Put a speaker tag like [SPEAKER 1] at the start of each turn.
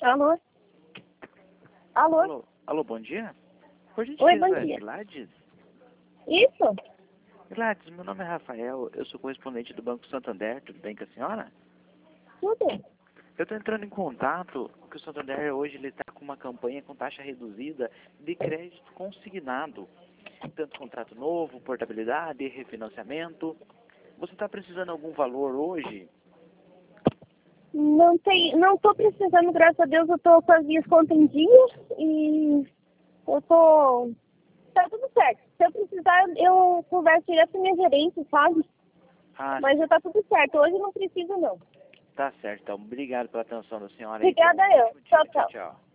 [SPEAKER 1] Alô? Alô?
[SPEAKER 2] Alô, bom dia? Por
[SPEAKER 1] Oi, bom
[SPEAKER 2] gentileza,
[SPEAKER 1] dia.
[SPEAKER 2] Gladys?
[SPEAKER 1] Isso?
[SPEAKER 2] Gladys, meu nome é Rafael, eu sou correspondente do Banco Santander, tudo bem com a senhora?
[SPEAKER 1] Tudo?
[SPEAKER 2] Eu estou entrando em contato, porque o Santander hoje está com uma campanha com taxa reduzida de crédito consignado, tanto contrato novo, portabilidade, refinanciamento. Você está precisando de algum valor hoje?
[SPEAKER 1] Não tô precisando, graças a Deus, eu tô com as minhas contas em dia e tá tudo certo. Se eu precisar, eu converso direto com minha gerente, sabe?
[SPEAKER 2] Ah,
[SPEAKER 1] Mas já tá tudo certo. Hoje não preciso, não.
[SPEAKER 2] tá certo, então. Obrigado pela atenção da senhora.
[SPEAKER 1] Obrigada
[SPEAKER 2] Então, um
[SPEAKER 1] eu.
[SPEAKER 2] ótimo dia.
[SPEAKER 1] Tchau,
[SPEAKER 2] Tchau,
[SPEAKER 1] tchau.
[SPEAKER 2] tchau.